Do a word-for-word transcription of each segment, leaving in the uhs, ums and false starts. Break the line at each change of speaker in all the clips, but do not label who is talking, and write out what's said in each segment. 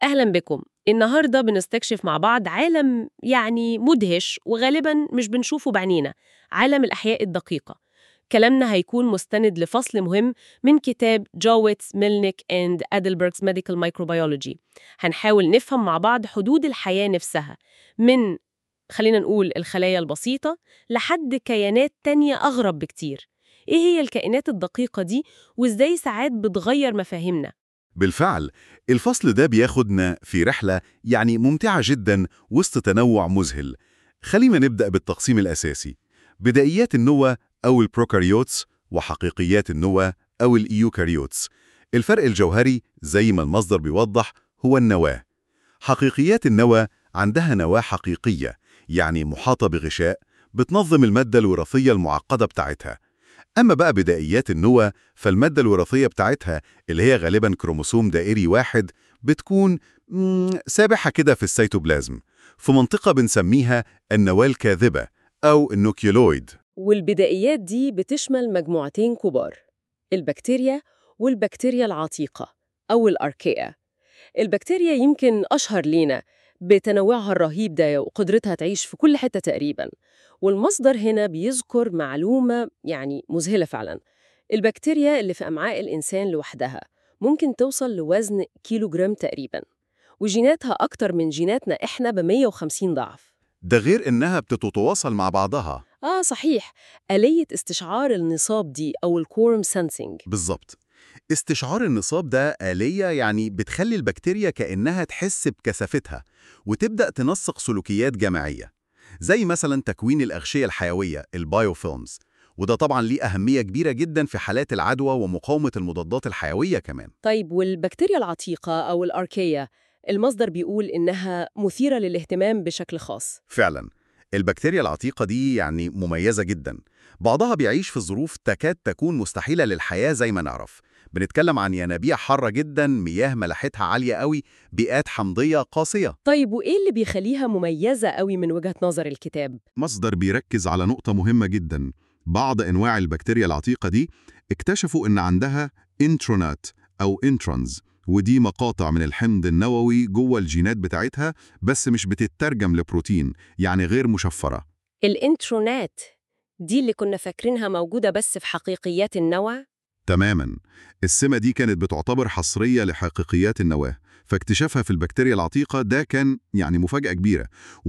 أهلا بكم. النهاردة بنستكشف مع بعض عالم يعني مدهش وغالبا مش بنشوفه بعنينا، عالم الأحياء الدقيقة. كلامنا هيكون مستند لفصل مهم من كتاب جويتس ميلنيك اند أدلبرغ's Medical Microbiology. هنحاول نفهم مع بعض حدود الحياة نفسها، من خلينا نقول الخلايا البسيطة لحد كيانات تانية أغرب بكتير. إيه هي الكائنات الدقيقة دي وإزاي ساعات بتغير مفاهيمنا؟
بالفعل، الفصل ده بياخدنا في رحلة يعني ممتعة جدا وسط تنوع مذهل. خلينا نبدأ بالتقسيم الأساسي: بدائيات النوى أو البروكاريوتس، وحقيقيات النوى أو الإيوكاريوتس. الفرق الجوهري زي ما المصدر بيوضح هو النواة. حقيقيات النوى عندها نواة حقيقية، يعني محاطة بغشاء بتنظم المادة الوراثية المعقدة بتاعتها. أما بقى بدائيات النوى فالمادة الوراثية بتاعتها اللي هي غالباً كروموسوم دائري واحد بتكون مم، سابحة كده في السيتوبلازم، في منطقة بنسميها النواة الكاذبة أو النوكيولويد.
والبدائيات دي بتشمل مجموعتين كبار: البكتيريا والبكتيريا العتيقة أو الأركيا. البكتيريا يمكن أشهر لينا بتنوعها الرهيب ده وقدرتها تعيش في كل حتة تقريباً. والمصدر هنا بيذكر معلومة يعني مذهلة فعلاً. البكتيريا اللي في أمعاء الإنسان لوحدها ممكن توصل لوزن كيلوغرام تقريباً، وجيناتها أكتر من جيناتنا إحنا ب مية وخمسين ضعف.
ده غير إنها بتتواصل مع بعضها.
آه صحيح، آلية استشعار النصاب دي أو الكورم سنسينج.
بالظبط. استشعار النصاب ده آلية يعني بتخلي البكتيريا كأنها تحس بكثافتها وتبدأ تنسق سلوكيات جماعية، زي مثلا تكوين الأغشية الحيوية البايوفيلمز. وده طبعا ليه أهمية كبيرة جدا في حالات العدوى ومقاومة المضادات الحيوية كمان.
طيب والبكتيريا العتيقة أو الأركية، المصدر بيقول إنها مثيرة للاهتمام بشكل خاص.
فعلا، البكتيريا العتيقة دي يعني مميزة جدا. بعضها بيعيش في ظروف تكاد تكون مستحيلة للحياة زي ما نعرف. بنتكلم عن ينابيع حارة جدا، مياه ملحتها عالية قوي، بيئات حمضية قاسية.
طيب وإيه اللي بيخليها مميزة قوي من وجهة نظر الكتاب؟
مصدر بيركز على نقطة مهمة جدا: بعض أنواع البكتيريا العتيقة دي اكتشفوا إن عندها انترونات أو انترونز، ودي مقاطع من الحمض النووي جوه الجينات بتاعتها، بس مش بتترجم لبروتين، يعني غير مشفرة.
الإنترونات دي اللي كنا فاكرينها موجودة بس في حقيقيات النوى؟
تماماً. السمة دي كانت بتعتبر حصرية لحقيقيات النواة، فاكتشافها في البكتيريا العتيقة ده كان يعني مفاجأة كبيرة،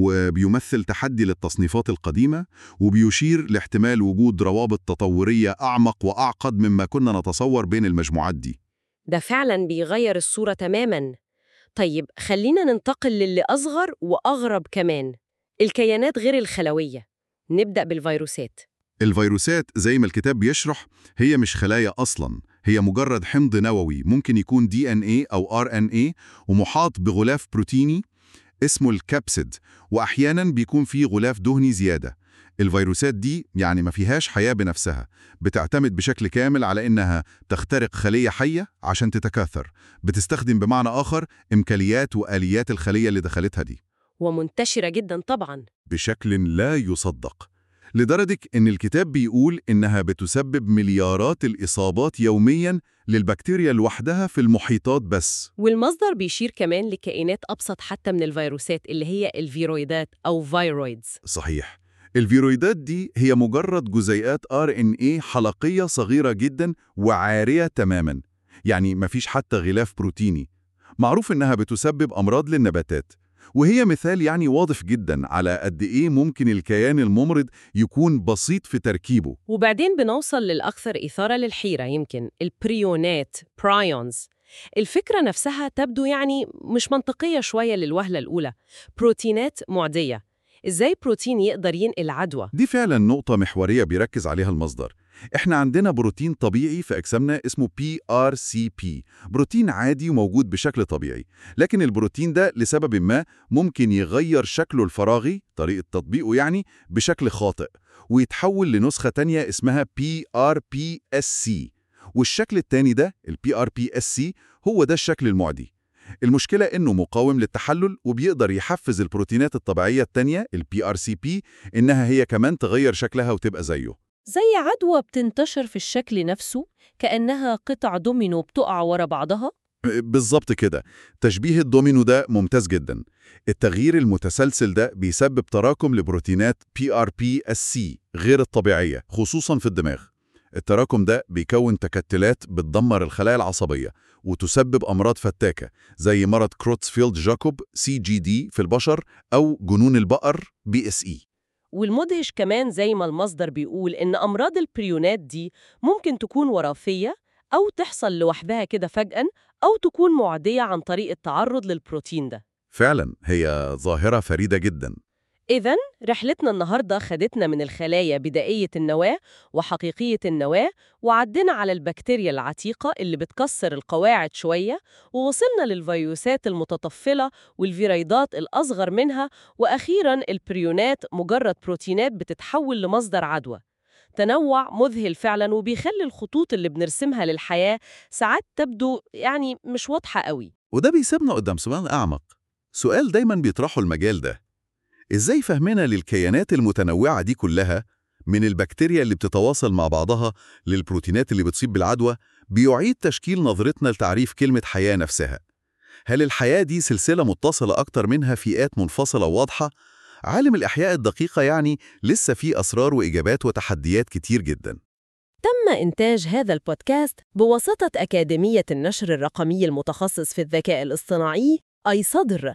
وبيمثل تحدي للتصنيفات القديمة، وبيشير لاحتمال وجود روابط تطورية أعمق وأعقد مما كنا نتصور بين المجموعات دي.
ده فعلا بيغير الصورة تماما. طيب خلينا ننتقل للي أصغر وأغرب كمان، الكيانات غير الخلوية. نبدأ بالفيروسات.
الفيروسات زي ما الكتاب بيشرح هي مش خلايا أصلاً، هي مجرد حمض نووي ممكن يكون دي إن إيه أو آر إن إيه ومحاط بغلاف بروتيني اسمه الكابسيد، وأحياناً بيكون فيه غلاف دهني زيادة. الفيروسات دي يعني ما فيهاش حياة بنفسها، بتعتمد بشكل كامل على إنها تخترق خلية حية عشان تتكاثر، بتستخدم بمعنى آخر إمكانيات وآليات الخلية اللي دخلتها دي
ومنتشرة جدا طبعا.
بشكل لا يصدق، لدرجة إن الكتاب بيقول إنها بتسبب مليارات الإصابات يومياً للبكتيريا لوحدها في المحيطات بس.
والمصدر بيشير كمان لكائنات أبسط حتى من الفيروسات اللي هي الفيرويدات أو فيرويدز.
صحيح. الفيرويدات دي هي مجرد جزيئات آر إن إيه حلقية صغيرة جدا وعارية تماما، يعني مفيش حتى غلاف بروتيني. معروف إنها بتسبب أمراض للنباتات، وهي مثال يعني واضح جدا على قد إيه ممكن الكيان الممرض يكون بسيط في تركيبه.
وبعدين بنوصل للأكثر إثارة للحيرة، يمكن البريونات برايونز. الفكرة نفسها تبدو يعني مش منطقية شوية للوهلة الأولى. بروتينات معدية، إزاي بروتين يقدر ينقل عدوى؟
دي فعلا نقطة محورية بيركز عليها المصدر. احنا عندنا بروتين طبيعي في أجسامنا اسمه بي آر سي بي، بروتين عادي وموجود بشكل طبيعي، لكن البروتين ده لسبب ما ممكن يغير شكله الفراغي، طريقة تطبيقه يعني، بشكل خاطئ، ويتحول لنسخة تانية اسمها بي آر بي إس سي. والشكل التاني ده ال بي آر بي إس سي هو ده الشكل المعدي. المشكلة إنه مقاوم للتحلل وبيقدر يحفز البروتينات الطبيعية التانية ال بي آر سي بي إنها هي كمان تغير شكلها وتبقى زيه.
زي عدوى بتنتشر في الشكل نفسه، كأنها قطع دومينو بتقع ورا بعضها.
بالظبط كده. تشبيه الدومينو ده ممتاز جدا. التغيير المتسلسل ده بيسبب تراكم لبروتينات بي آر بي اس سي غير الطبيعية، خصوصا في الدماغ. التراكم ده بيكون تكتلات بتدمر الخلايا العصبية وتسبب أمراض فتاكة زي مرض كروتسفيلد جاكوب سي جي دي في البشر أو جنون البقر بي اس اي.
والمدهش كمان زي ما المصدر بيقول إن أمراض البريونات دي ممكن تكون وراثية أو تحصل لوحدها كده فجأة أو تكون معدية عن طريق التعرض للبروتين ده.
فعلا هي ظاهرة فريدة جدا.
إذن رحلتنا النهاردة خدتنا من الخلايا بدائية النواة وحقيقية النواة، وعدنا على البكتيريا العتيقة اللي بتكسر القواعد شوية، ووصلنا للفيروسات المتطفلة والفيرويدات الأصغر منها، وأخيراً البريونات مجرد بروتينات بتتحول لمصدر عدوى. تنوع مذهل فعلاً، وبيخلي الخطوط اللي بنرسمها للحياة ساعات تبدو يعني مش واضحة قوي.
وده بيسيبنا قدام سؤال أعمق، سؤال دايما بيطرحه المجال ده: إزاي فهمنا للكيانات المتنوعة دي كلها، من البكتيريا اللي بتتواصل مع بعضها للبروتينات اللي بتصيب بالعدوى، بيعيد تشكيل نظرتنا لتعريف كلمة حياة نفسها؟ هل الحياة دي سلسلة متصلة أكتر منها فئات منفصلة واضحة؟ عالم الإحياء الدقيقة يعني لسه فيه أسرار وإجابات وتحديات كتير جدا.
تم إنتاج هذا البودكاست بواسطة أكاديمية النشر الرقمي المتخصص في الذكاء الاصطناعي أي صدر،